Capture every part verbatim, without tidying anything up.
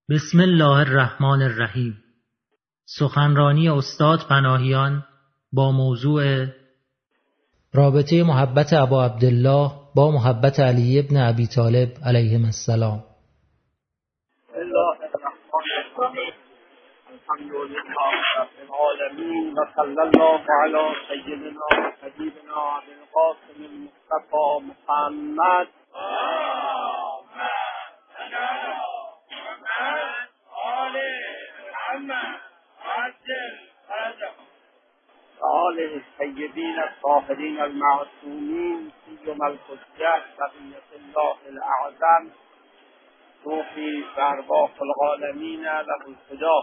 بسم الله الرحمن الرحیم. سخنرانی استاد پناهیان با موضوع رابطه محبت ابا عبدالله با محبت علی ابن ابی طالب علیهم السلام. الله الرحمن الرحیم. الحمد لله رب العالمین و صلی الله علی سیدنا و حبیبنا ابی القاسم المصطفى محمد آله الطیبین الطاهرین المعصومین سیما الحجة بقیة الله الاعظم روحی و ارواح العالمین له الفدا.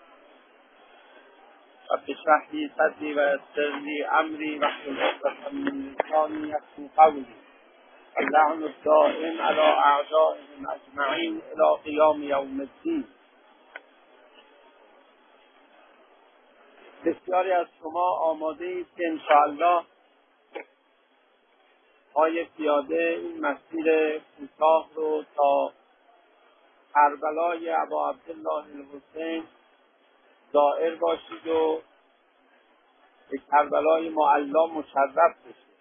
رب اشرح لی صدری و یسر لی امری واحلل عقدة من لسانی یفقهوا قولی. اللعن الدائم علی اعدائهم اجمعین الی قیام یوم الدین. بسیاری از شما آماده اید که انشاءالله پای پیاده این مسیر کوتاه رو تا کربلای ابا عبدالله الحسین زائر باشید و به کربلای معلا مشرف بشید.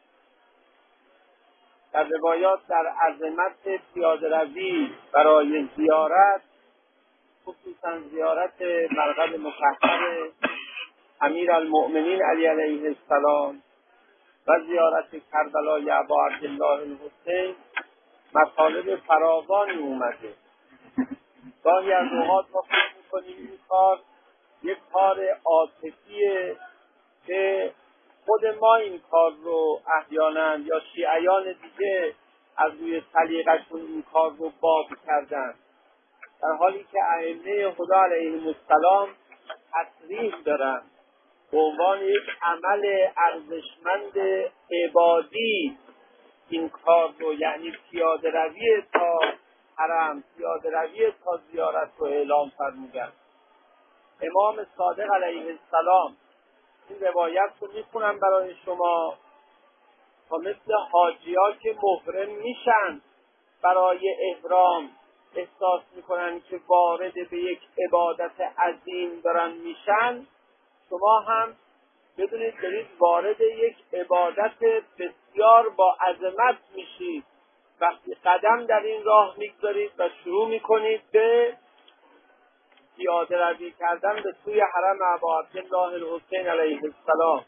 در روایات در عظمت پیاده روی برای زیارت، خصوصا زیارت مرقد مطهر امیرالمؤمنین علی علیه السلام و زیارت کربلای ابا عبدالله الحسین مطالب فراوانی اومده. گاهی از اوقات ما فکر می‌کنیم این کار یک کار عاطفیه که خود ما این کار رو احیانا یا شیعیان دیگه از روی سلیقه‌شون این کار رو باب کردن، در حالی که ائمه خدا علیهم السلام تصریح دارن به عنوان یک عمل ارزشمند عبادی این کار رو، یعنی پیاده روی تا حرم، پیاده روی تا زیارت رو اعلام فرمودن. امام صادق علیه السلام این روایت رو میخونم برای شما تا مثل حاجی‌ها که محرم میشن برای احرام احساس میکنن که وارد به یک عبادت عظیم دارن میشن، شما هم بدونید دارید وارد یک عبادت بسیار با عظمت میشید وقتی قدم در این راه میگذارید و شروع میکنید به پیاده روی کردن به سوی حرم ابا عبدالله الحسین علیه السلام.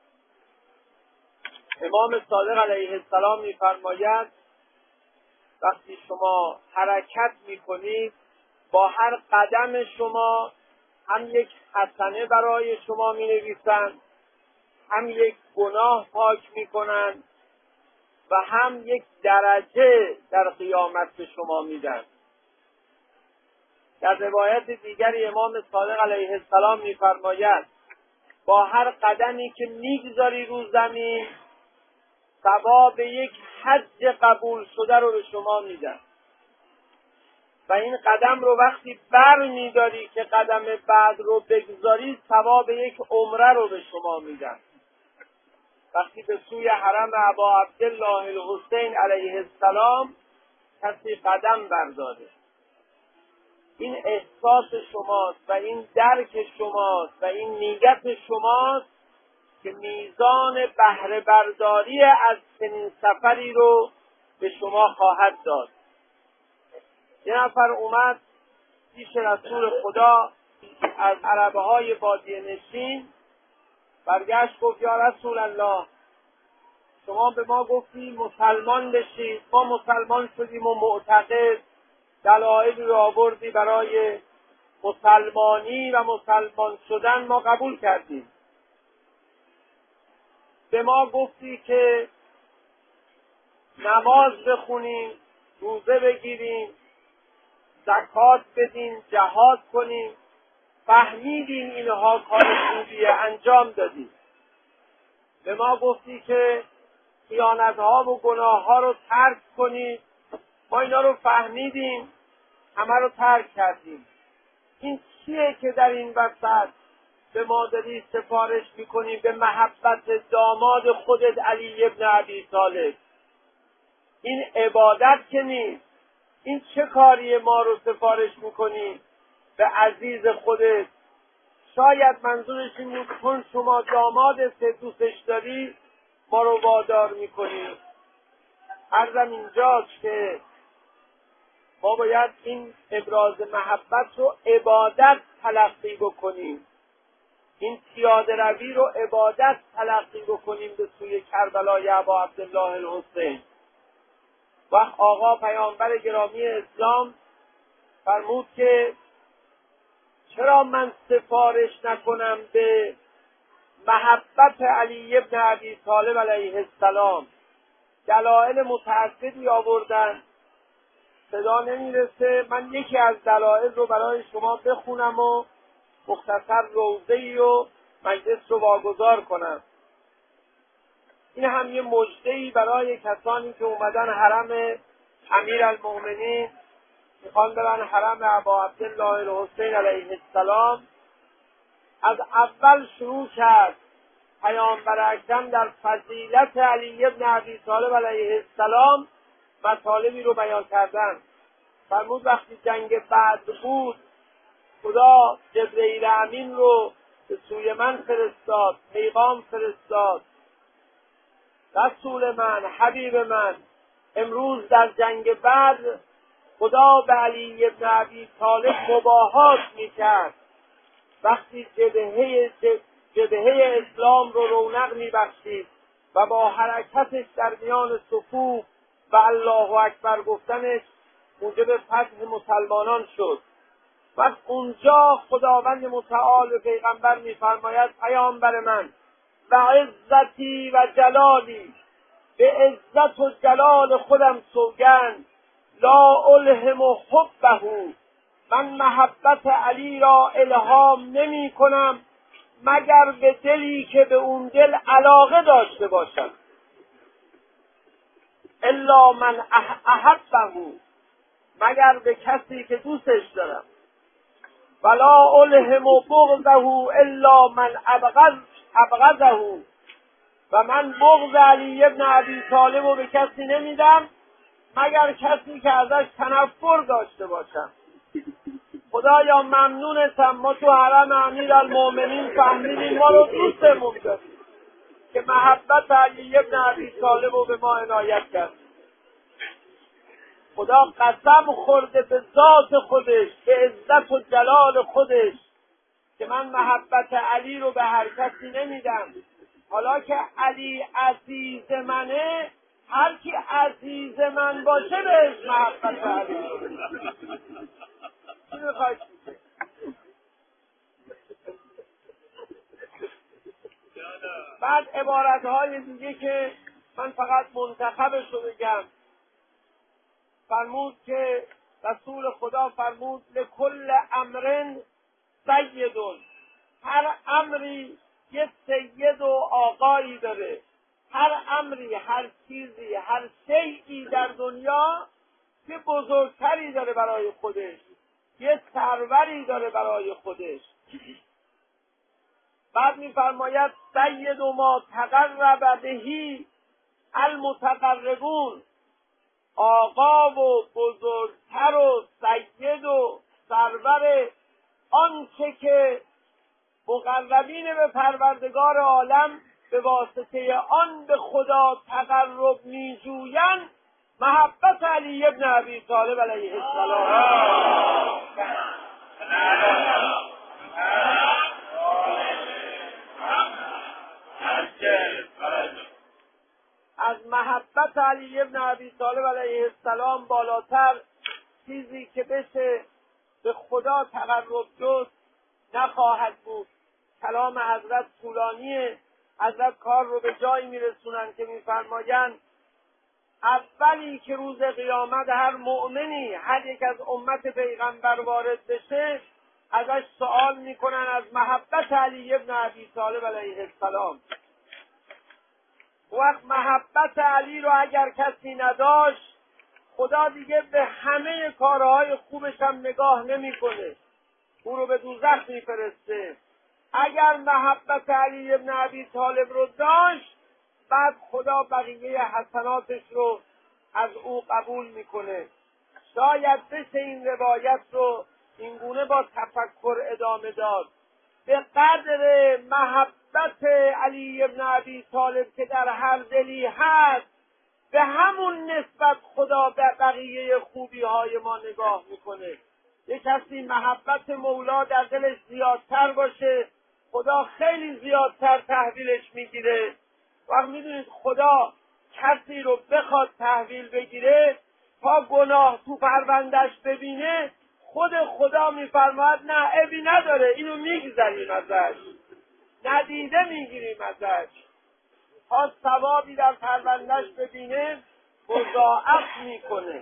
امام صادق علیه السلام میفرماید وقتی شما حرکت میکنید با هر قدم شما هم یک حسنه برای شما می نویسند، هم یک گناه پاک می کنند و هم یک درجه در قیامت به شما می دن. در روایت دیگری امام صادق علیه السلام می فرماید با هر قدمی که می گذاری رو زمین ثواب یک حج قبول شده رو به شما می دن و این قدم رو وقتی بر می داری که قدم بعد رو بگذاری ثواب یک عمره رو به شما میدن. وقتی به سوی حرم ابا عبدالله الحسین علیه السلام کسی قدم برداره، این احساس شماست و این درک شماست و این نیت شماست که میزان بهره برداری از چنین سفری رو به شما خواهد داد. یه نفر اومد پیش رسول خدا از عربه های بادیه نشین، برگشت گفت یا رسول الله شما به ما گفتی مسلمان بشید، ما مسلمان شدیم و معتقد دلایلی رو آوردی برای مسلمانی و مسلمان شدن ما قبول کردیم. به ما گفتی که نماز بخونیم، روزه بگیریم، زکات بدیم، جهاد کنیم، فهمیدیم اینها کار خوبیه انجام دادیم. به ما گفتی که خیانت‌ها و گناه‌ها رو ترک کنید، ما اینا رو فهمیدیم، همه رو ترک کردیم. این چیه که در این وسط به ما داری سفارش میکنی به محبت داماد خودت علی ابن ابی طالب؟ این عبادت که نیست، این چه کاری ما رو سفارش میکنی به عزیز خودت؟ شاید منظورش این بود چون شما دامادت دوستش داری ما رو وادار میکنی. عرضم اینجاست که ما باید این ابراز محبت رو عبادت تلقی بکنیم، این پیاده روی رو عبادت تلقی بکنیم به سوی کربلای ابا عبدالله الحسین. وقت آقا پیامبر گرامی اسلام فرمود که چرا من سفارش نکنم به محبت علی ابن ابی طالب علیه السلام؟ دلایل متعددی آوردن، صدا نمیرسه، من یکی از دلایل رو برای شما بخونم و مختصر روضه‌ای و مجلس رو واگذار کنم. این هم یه مژده‌ای برای کسانی که اومدن حرم امیرالمؤمنین، میخوان برن حرم ابا عبدالله الحسین علیه السلام. از اول شروع کرد پیامبر اکرم در فضیلت علی ابن ابی طالب علیه السلام مطالبی رو بیان کردن. فرمود وقتی جنگ بدر بود خدا جبرئیل امین رو به سوی من فرستاد، پیغام فرستاد، رسول من، حبیب من، امروز در جنگ بدر خدا به علی ابن ابی طالب مباهات میکرد. وقتی جبهه جبهه اسلام رو رونق میبخشید و با حرکتش در میان صفوف و الله اکبر گفتنش موجب فتح مسلمانان شد. و اونجا خداوند متعال به پیغمبر میفرماید پیامبر من و عزتی و جلالی، به عزت و جلال خودم سوگند، لا الهم حبه، من محبت علی را الهام نمی کنم مگر به دلی که به اون دل علاقه داشته باشد، الا من احبه، مگر به کسی که دوستش دارم، ولا الهم بغضه الا من ابغض ابغضه، و من بغض علی ابن ابی طالب رو به کسی نمیدم مگر کسی که ازش تنفر داشته باشم. خدایا ممنونتم ما تو حرم امیرالمؤمنین فهمیدیم ما رو دوستمون داری که محبت علی ابن ابی طالب رو به ما عنایت کرد. خدا قسم خورده به ذات خودش، به عزت و جلال خودش که من محبت علی رو به هر کسی نمیدم. حالا که علی عزیز منه، هر کی عزیز من باشه بهش محبت علی رو چی میخواید؟ بعد عبارتهای دیگه که من فقط منتخبش رو بگم، فرمود که رسول خدا فرمود لکل امرن سیدون، هر امری یه سید و آقایی داره، هر امری، هر چیزی، هر شیئی در دنیا یه بزرگتری داره برای خودش، یه سروری داره برای خودش. بعد میفرماید سید و ما تقرب بهی المتقربون، آقا و بزرگتر و سید و سرور آنچه که مقربین به پروردگار عالم به واسطه آن به خدا تقرب میجویند محبت علی ابن ابی طالب علیه السلام. از محبت علی ابن ابی طالب علیه السلام بالاتر چیزی که بشه به خدا تقرب جست نخواهد بود. کلام حضرت طولانیه، حضرت کار رو به جایی میرسونن که میفرمایند اولی که روز قیامت هر مؤمنی هر یک از امت پیغمبر وارد بشه ازش سوال میکنن از محبت علی ابن ابی طالب علیه السلام. وقت محبت علی رو اگر کسی نداشت خدا دیگه به همه کارهای خوبش هم نگاه نمیکنه، او رو به دوزخ میفرسته. اگر محبت علی ابن ابی طالب رو داشت بعد خدا بقیه حسناتش رو از او قبول میکنه. شاید بشه این روایت رو اینگونه با تفکر ادامه داد. به قدر محبت علی ابن ابی طالب که در هر دلی هست، به همون نسبت خدا به بقیه خوبی های ما نگاه میکنه. یک کسی محبت مولا در دلش زیادتر باشه، خدا خیلی زیادتر تحویلش میگیره. وقت میدونید خدا کسی رو بخواد تحویل بگیره، تا گناه تو پروندش ببینه، خود خدا میفرماید نه عیبی نداره، اینو میگذریم ازش، ندیده میگیریم ازش. تا ثوابی در پروندش ببینه مضاعف میکنه.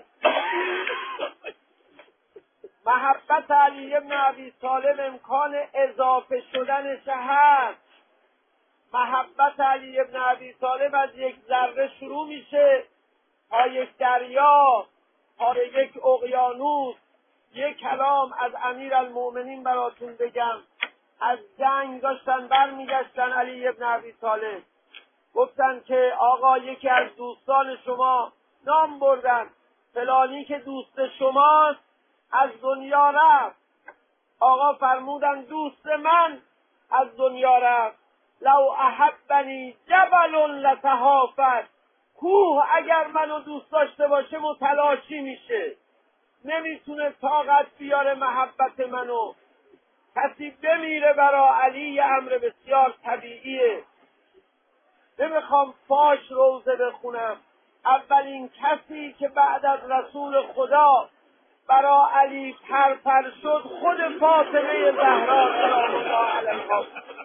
محبت علی ابن ابی طالب امکان اضافه شدنش هست. محبت علی ابن ابی طالب از یک ذره شروع میشه تا یک دریا، تا یک اقیانوس. یک کلام از امیرالمؤمنین براتون بگم. از جنگ داشتن برمیگشتن علی ابن ابی طالب، گفتن که آقا یکی از دوستان شما نام بردن، فلانی که دوست شماست از دنیا رفت. آقا فرمودن دوست من از دنیا رفت. لو احبنی جبل لتهافت، کوه اگر منو دوست داشته باشه متلاشی میشه، نمیتونه طاقت بیاره محبت منو. کسی بمیره برا علی امر بسیار طبیعیه. نمیخوام فاش روزه بخونم. اولین کسی که بعد از رسول خدا برا علی پرپر شد خود فاطمه زهرا سلام الله علیها.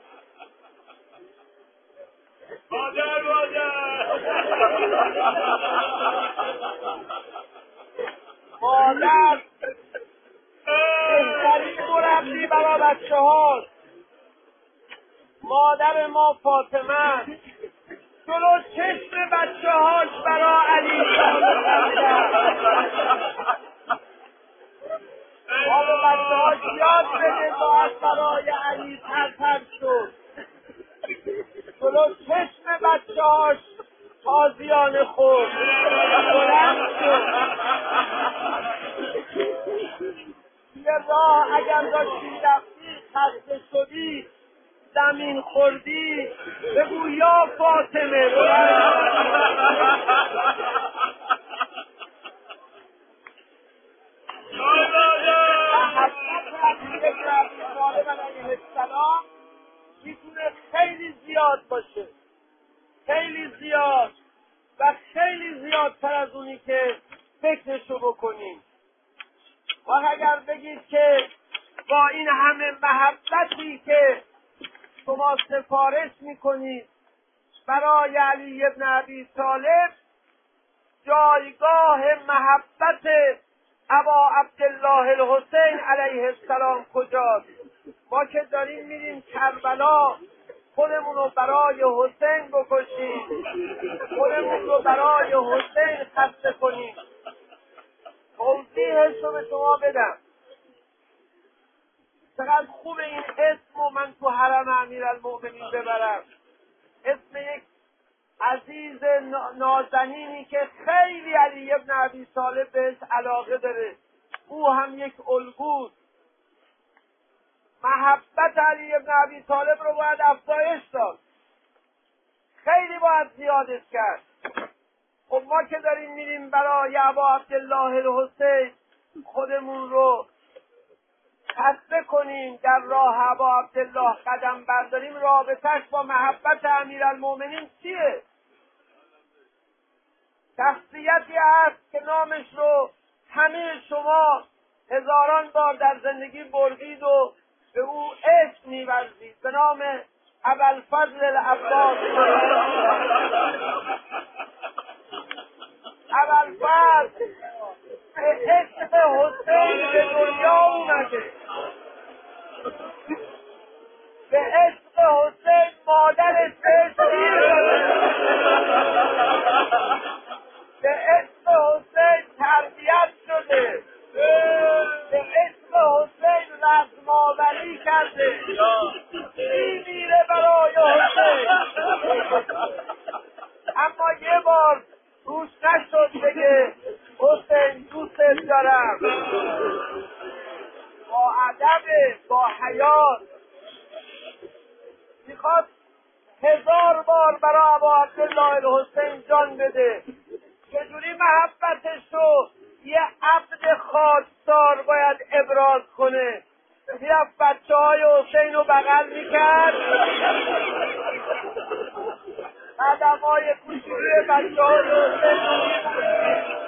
مادر مادر مادر بهترین مربی برا بچه هاست. مادر ما فاطمه جلو چشم بچه هاش برا علی ما به بچه هاش یاد بده باید برای علی پرپر شد. جلو چشم بچه هاش تازیان خود بلند شد. یه راه اگر داشتی رفتی خسته شدی زمین خوردی بگو یا فاطمه. محبت علی ابن ابی طالب علیه السلام میتونه خیلی زیاد باشه، خیلی زیاد و خیلی زیادتر از اونی که فکرشو بکنیم. و اگر بگید که با این همه محبتی که شما سفارش میکنید برای علی ابن ابی طالب، جایگاه محبت ابا عبدالله الحسین علیه السلام کجاست؟ ما که داریم میریم کربلا خودمون رو برای حسین بکشیم، خودمون رو برای حسین خسته کنیم. توضیحش رو به شما بدم. چقدر خوب این اسم رو من تو حرم امیرالمؤمنین ببرم. اسم یک عزیز نازنینی که خیلی علی ابن ابی طالب بهش علاقه داره، او هم یک الگوست. محبت علی ابن ابی طالب رو باید افزایش داد، خیلی باید زیادش کرد. خب ما که داریم میریم برای ابا عبدالله الحسین خودمون رو خسته کنیم، در راه ابا عبدالله قدم برداریم، رابطش با محبت امیرالمؤمنین چیه؟ شخصیتی هست که نامش رو همه شما هزاران بار در زندگی بردید و به او عشق می‌ورزید، به نام ابوالفضل العباس. ابوالفضل به عشق حسین به دنیا اومده، به عشق حسین مادرش بهش دیر داده، به عشق حسین تربیت شده، به عشق حسین رزم‌آوری کرده، میمیره برای حسین. اما یه بار روش نشد بگه حسین دوستت دارم، ادب، با حیات. میخواد هزار بار برای ابا عبدالله الحسین جان بده. چجوری محبتش رو یه عبد خواستار باید ابراز کنه؟ میرفت بچه های حسین رو بغل میکرد، قدم های کوچولی بچه های حسین رو میبودید.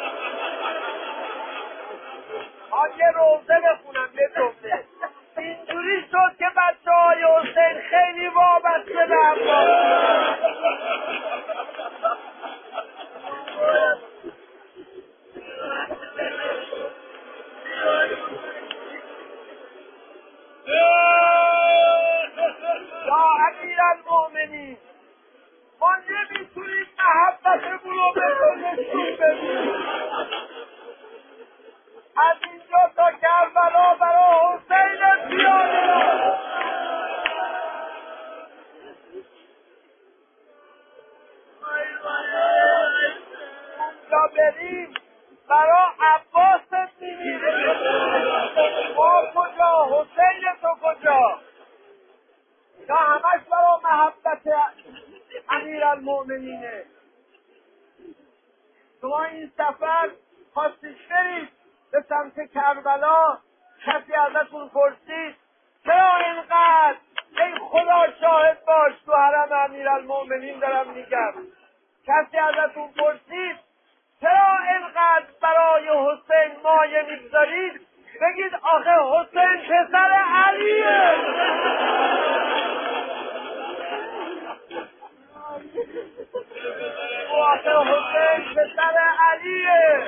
آن یه روزه بخونم یه جمله. اینجوری شد که بچه های حسین خیلی وابسته به عباس. یا امیرالمؤمنین، ما نمیتونیم محبتمون رو به تو نشون بدیم. از اینجا تا کربلا برای حسین پیاده رو اونجا بریم برای عباس میمیریم. ما کجا؟ حسین تو کجا؟ یا همش برای محبت امیرالمؤمنینه. شما این سفر خواستید برید به سمت کربلا، کسی ازتون پرسید چرا اینقدر؟ ای خدا شاهد باش تو حرم امیرالمؤمنین دارم میگم، کسی ازتون پرسید چرا اینقدر برای حسین مایه میگذارید؟ بگید آخه حسین پسر علیه. آخه حسین پسر علیه.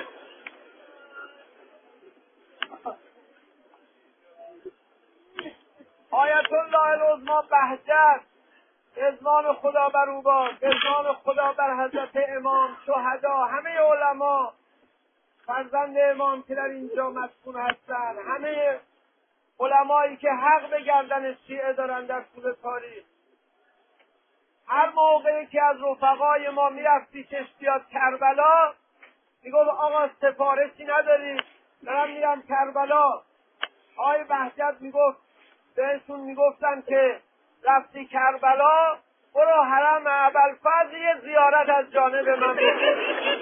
آیت الله العظما بهجت، رضوان خدا بر او باد، رضوان خدا بر حضرت امام، شهدا، همه علما، فرزند امام که در اینجا مسکون هستند، همه علمایی که حق به گردن شیعه دارن در طول تاریخ. هر موقعی که از رفقای ما میرفتی کشتیات کربلا، میگفت آقا سفارشی نداری دارم میرم کربلا. آقای بهجت میگفت بهشون میگفتن که رفتی کربلا برو حرم ابوالفضل یه زیارت از جانب من بکن.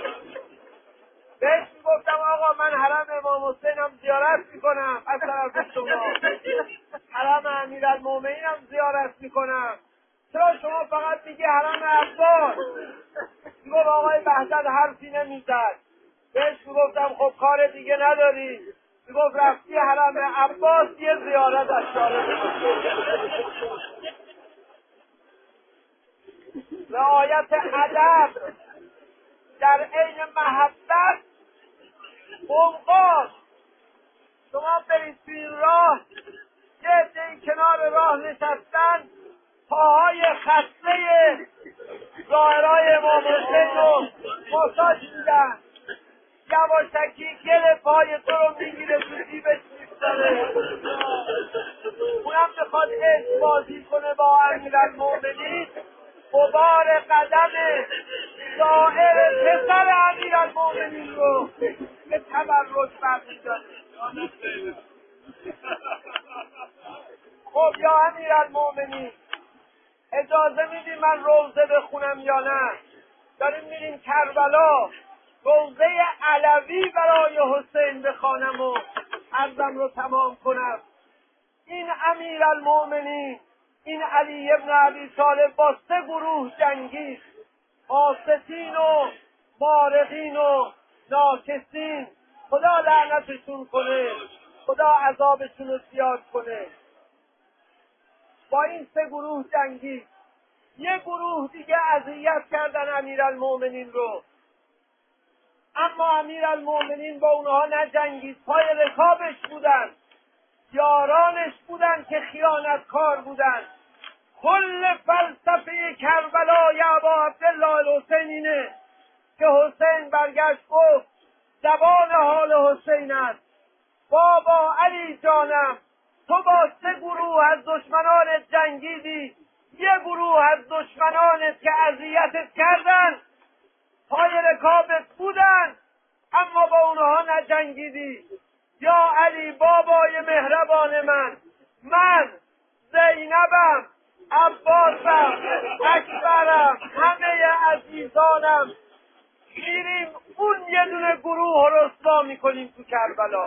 بهش میگفتم آقا من حرم امام حسینم زیارت میکنم از طرف شما، حرم امیرالمؤمنینم زیارت میکنم، چرا شما فقط میگی حرم عباس؟ میگفت آقای بهجت حرفی نمیزد. بهش میگفتم خب کار دیگه نداری؟ میگفت رفتی حرم عباس یه زیارت از جانب رعایت ادب در عین محبت. قوقاش شما برید تو این راه، یه عده‌ای کنار راه نشستن، پاهای خسته ظاهرای امام حسین رو ماساژ میدن، یواشکی گل پای تو رو میگیره تو جیبش می‌ذاره. اونم بخواد عشق بازی کنه با امیرالمؤمنین، غبار قدم ظاهر پسر امیرالمؤمنین رو به تبرک برمی‌داره. خب یا امیرالمؤمنین، اجازه میدی من روضه بخونم یا نه؟ داریم میریم کربلا، روضه علوی برای حسین بخوانم و عرضم رو تمام کنم. این امیرالمؤمنین، این علی ابن ابی طالب با سه گروه جنگید، قاسطین و مارقین و ناکسین. خدا لعنتشون کنه، خدا عذابشون رو زیاد کنه. با این سه گروه جنگید. یه گروه دیگه اذیت کردن امیرالمؤمنین رو، اما امیرالمؤمنین با اونها نجنگید، پای رکابش بودن، یارانش بودن که خیانتکار بودن. کل فلسفه کربلا یا ابا عبدالله الحسین اینه که حسین برگشت گفت زبان حال حسین است، بابا علی جانم تو با سه گروه از دشمنانت جنگیدی، یه گروه از دشمنانت که اذیتت کردن پای رکابت بودن اما با اونها نجنگیدی. یا علی بابای مهربان من، من زینبم، عباسم، اکبرم، همه عزیزانم میریم اون یه دونه گروه رو رسوا میکنیم تو کربلا.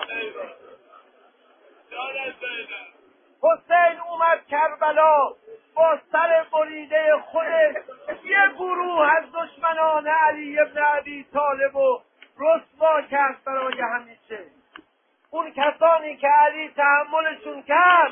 حسین اومد کربلا با سر بریده خودش یه گروه از دشمنان علی ابن ابی طالب و رسوا کرد برای همیشه. اون کسانی که علی تحملشون کرد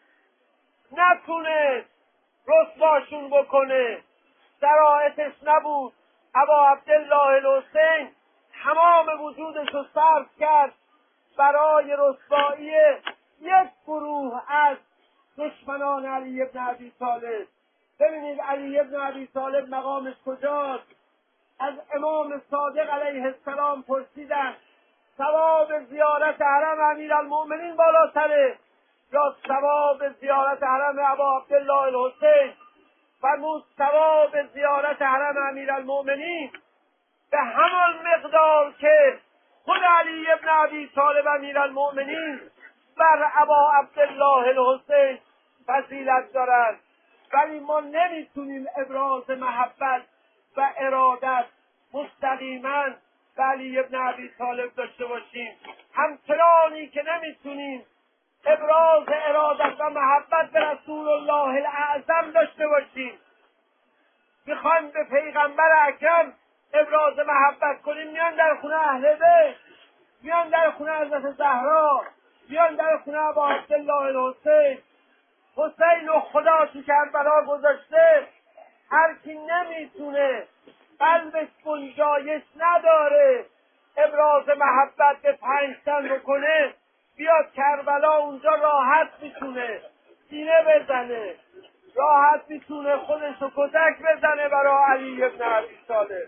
نتونست رسواشون بکنه، شرایطش نبود. ابا عبدالله الحسین تمام وجودش رو صرف کرد برای رسوایی یک گروه از دشمنان علی ابن ابی طالب. ببینید علی ابن ابی طالب مقامش کجاست؟ از امام صادق علیه السلام پرسیدن ثواب زیارت حرم امیرالمؤمنین بالاتره یا ثواب زیارت حرم ابا عبدالله الحسین؟ فرمود ثواب زیارت حرم امیرالمؤمنین به همان مقدار که خود علی ابن ابی طالب امیرالمؤمنین بر ابا عبدالله الحسین فضیلت دارد. ولی ما نمیتونیم ابراز محبت و ارادت مستقیما به علی ابن ابی طالب داشته باشیم، همچنانی که نمیتونیم ابراز ارادت و محبت به رسول الله الاعظم داشته باشیم. میخوایم به پیغمبر اکرم ابراز محبت کنیم، میان در خونه اهل بیت، میان در خونه حضرت زهرا، میان در خونه ابا عبدالله الحسین. حسین و خدا تو کربلا گذاشته، هر کی نمیتونه، قلبش گنجایش نداره ابراز محبت به پنج تن رو کنه، بیاد کربلا، اونجا راحت میتونه سینه بزنه، راحت میتونه خودش رو کتک بزنه برای علی ابن ابی طالب.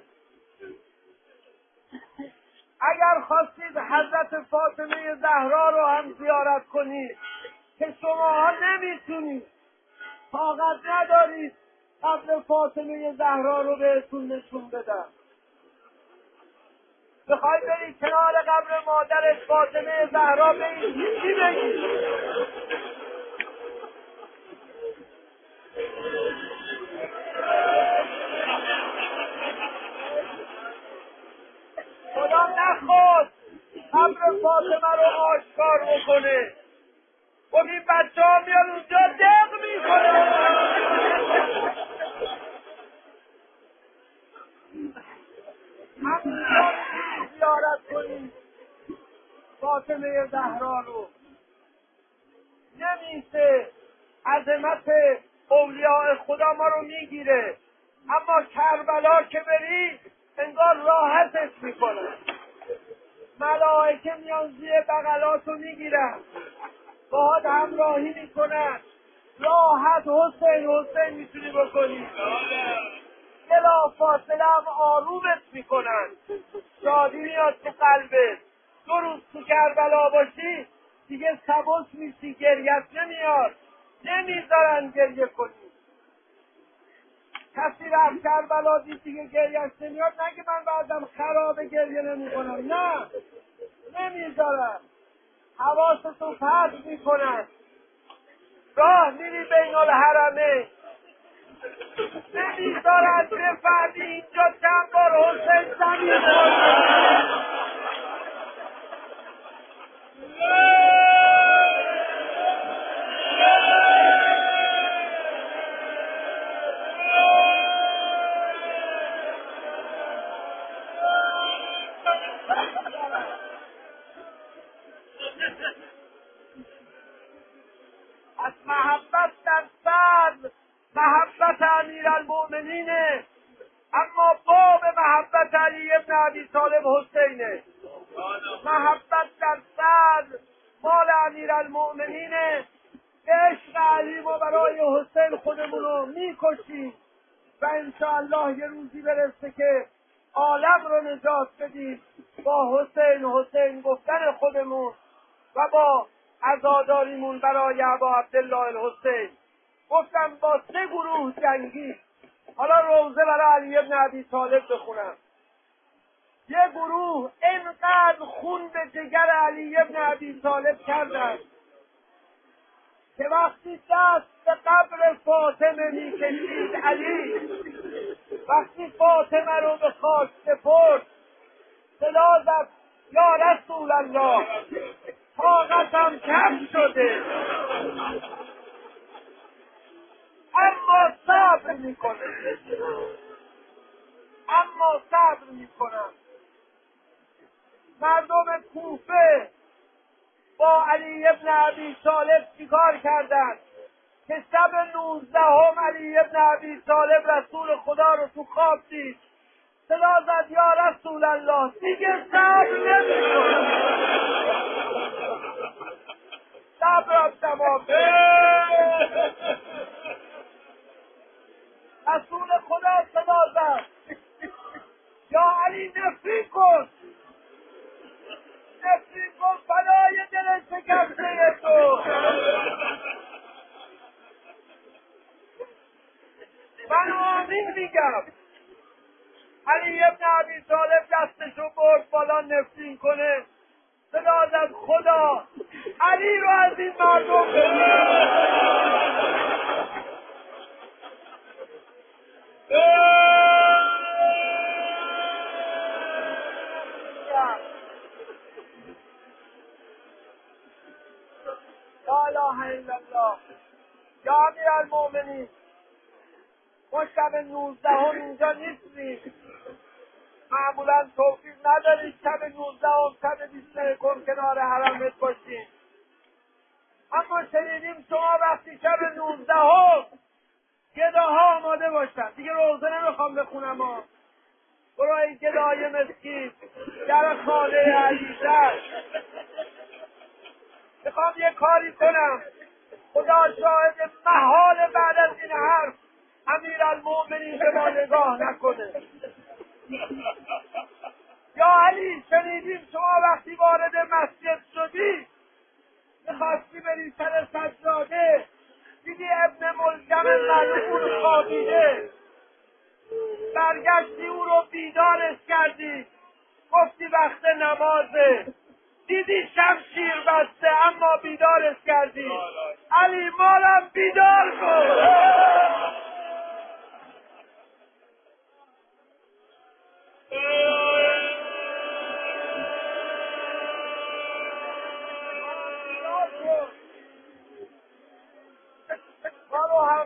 اگر خواستید حضرت فاطمه زهرا رو هم زیارت کنید که شماها نمیتونید، طاقت ندارید قبر فاطمه زهرا رو بهتون نشون بدم، بخوای برید کنار قبر مادرت فاطمه زهرا برید چی بگید؟ خدا نخواست قبر فاطمه رو آشکار بکنه، و این بچه ها میاد اونجا دق میکنه. همونجا زیارت کنید فاطمه زهرا رو. نمیشه، عظمت اولیاء خدا ما رو میگیره، اما کربلا که بری انگار راحتش میکنه، ملائکه میان زیر بغلاتو میگیرن، باهات همراهی میکنن، راحت حسین حسین میتونی بکنی، بلا فاصله هم آرومت میکنن، شادی میاد تو قلبت. دو روز تو کربلا باشی دیگه سبک میشی، گریت نمیاد، نمیذارن گریه کنی. کسی رفت کربلا دید دیگه گریهش نمیاد، نگه من بعدم خرابه گریه نمیکنم، نه، نمیذارن، حواستو پرت میکنن. راه میری بین الحرمه، نمیذارن بفهمی اینجا چند بار حسین زمین خورده. از محبت در صدر محبت امیرالمؤمنینه، اما باب محبت علی ابن ابی طالب حسینه. محبت در صدر مال امیرالمؤمنینه. به عشق علی ما برای حسین خودمون رو میکشیم و انشاءالله یه روزی برسه که عالم رو نجات بدیم با حسین حسین گفتن خودمون و با عزاداریمون برای ابا عبدالله الحسین. گفتم با سه گروه جنگی. حالا روزه برای علی ابن ابی طالب بخونم. یه گروه اینقدر خون به جگر علی ابن ابی طالب کردن که وقتی دست به قبر فاطمه میکشید علی، وقتی فاطمه رو به خاک سپرد، صدا زد یا رسول الله طاقتم کم شده، اما صبر میکنه، اما صبر میکنم. مردم کوفه با علی ابن ابی طالب چیکار کردند که شب نوزدهم علی ابن ابی طالب رسول خدا رو تو خواب دید، صدا زد یا رسول الله دیگه صبر نمی‌کنم، صبرم تمام. رسول خدا صدا زد یا علی نفرین کن، نفرین کن فدای دل شکسته تو. من آمین میگم. علی ابن ابی طالب دستشو برد بالا نفرین کنه، صدا زد خدا علی رو از این مردم بگیر. لا اله الا الله. یا امیرالمؤمنین، ما شب نوزدهم اینجا نیستیم، معمولا توفیق ندارید شب نوزدهم شب بیست و یکم کنار حرمت باشیم، اما شنیدیم شما وقتی شب نوزدهم گداها آماده باشن، دیگه روزه نمیخوام بخونم ها، برو ای گدای مسکین در خانه علیزر، میخوام یه کاری کنم، خدا شاهد محال بعد از این حرف امیرالمؤمنین به ما نگاه نکنه. یا علی شنیدیم شما وقتی وارد مسجد شدی میخواستی بری سر سجاده، دیدی ابن ملجم ملعون خوابیده، برگشتی او رو بیدارش کردی، گفتی وقت نمازه، دیدی شمشیر بسته اما بیدارش کردی، علی مالم بیدار کن. ما رو هم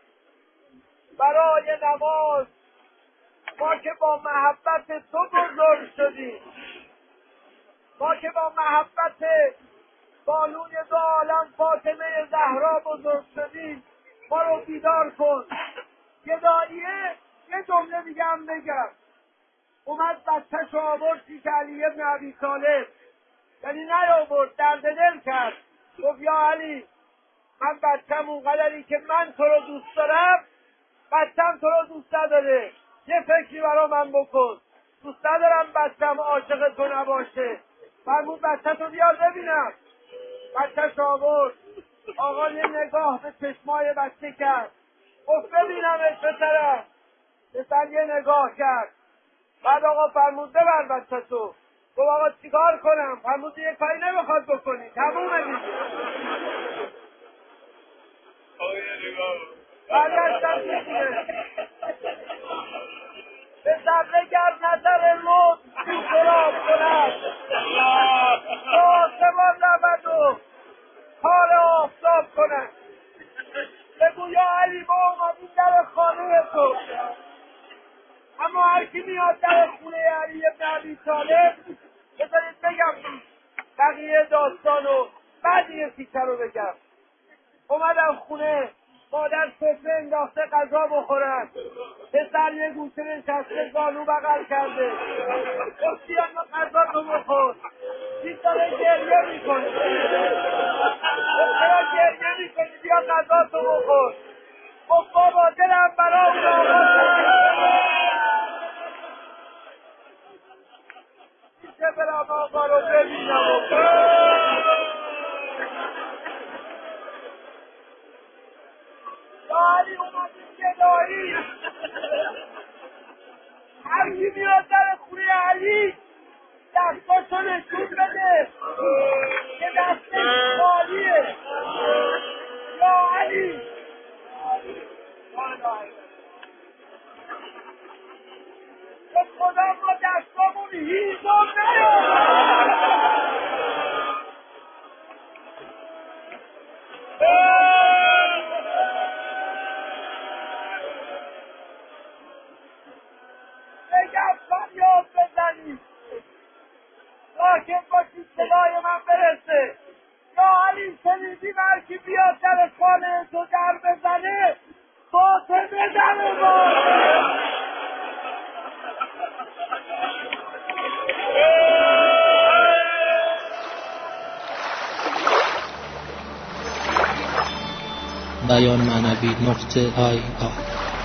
برای نماز، ما که با محبت تو بزرگ شدیم، ما که با محبت بانوی دو عالم فاطمه زهرا بزرگ شدیم، ما رو بیدار کن. گداییه یه جمله دیگه هم بگم، اومد بچه‌ش رو آورد پیش علی ابن ابی طالب، یعنی نیاورد، درد دل کرد، گفت یا علی من بچه‌م اونقدری که من تو رو دوست دارم، بچه‌م تو رو دوست نداره، یه فکری برا من بکن، دوست ندارم بچه‌م عاشق تو نباشه، فرمود بچه تو بیار ببینم. بچه‌ش آورد، آقا یه نگاه به چشمای بچه کرد، گفت ببینم ات پسرم، پسر یه نگاه کرد، بعد آقا فرمود ببر بچه تو، گفت آقا چیکار کنم؟ فرمود یه کاری نمیخواد بکنی، تمومه دیگه. برگشتم میکنه به ذره گر نظر لطف سراب کند، آسمان رود و کار آفتاب کند. بگو یا علی ما اومدیم در خانه تو، اما هر کی میاد در خونه علی ابن ابی طالب، بذارید بگم بقیه داستانو، بعد یه تیکه رو بگم. اومدم خونه، مادر سفره انداخته غذا بخورن، پسر یه گوشه نشسته زانو بغل کرده، گفت بیا غذا تو بخور، دید داره گریه میکنه، گفت چرا گریه میکنی؟ بیا غذا تو بخور. گفت بابا دلم برا اون آقا میشه برم آقا رو ببینم. داری اومدیم گدایی، هر کی میاد در خونه علی دستاشو نشون بده که دستش خالیه. یا علی به خدا ما دستامون هیزم نیاد. بگم فریاد بزنید راکب باشید صدای من برسه. یا علی شنیدی مرکی بیاد در خانه تو در بزنه فاطمه در ما. بیان معنوی نقطه آی آی